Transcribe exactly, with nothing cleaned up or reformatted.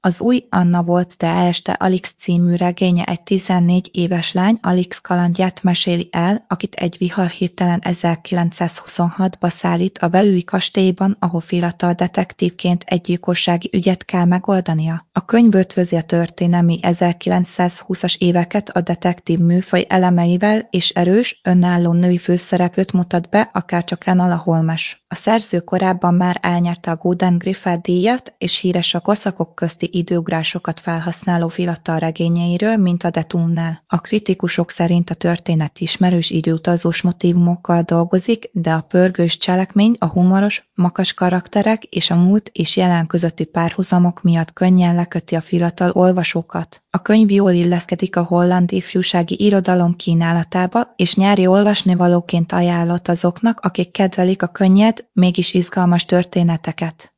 Az új Anna volt, de este Alix című regénye egy tizennégy éves lány Alix kalandját meséli el, akit egy vihar hirtelen ezerkilencszázhuszonhatba szállít a velői kastélyban, ahol fiatal detektívként egy gyilkossági ügyet kell megoldania. A könyv ötvözi a történelmi ezerkilencszázhúszas éveket a detektív műfaj elemeivel, és erős, önálló női főszereplőt mutat be, akárcsak Renala Holmes. A szerző korábban már elnyerte a Golden Griffel díjat, és híres a korszakok közti időugrásokat felhasználó fiatal regényeiről, mint a Detumnál. A kritikusok szerint a történet ismerős időutazós motívumokkal dolgozik, de a pörgős cselekmény, a humoros, makas karakterek és a múlt és jelen közötti párhuzamok miatt könnyen leköti a fiatal olvasókat. A könyv jól illeszkedik a holland ifjúsági irodalom kínálatába, és nyári olvasnivalóként ajánlott azoknak, akik kedvelik a könnyed, mégis izgalmas történeteket.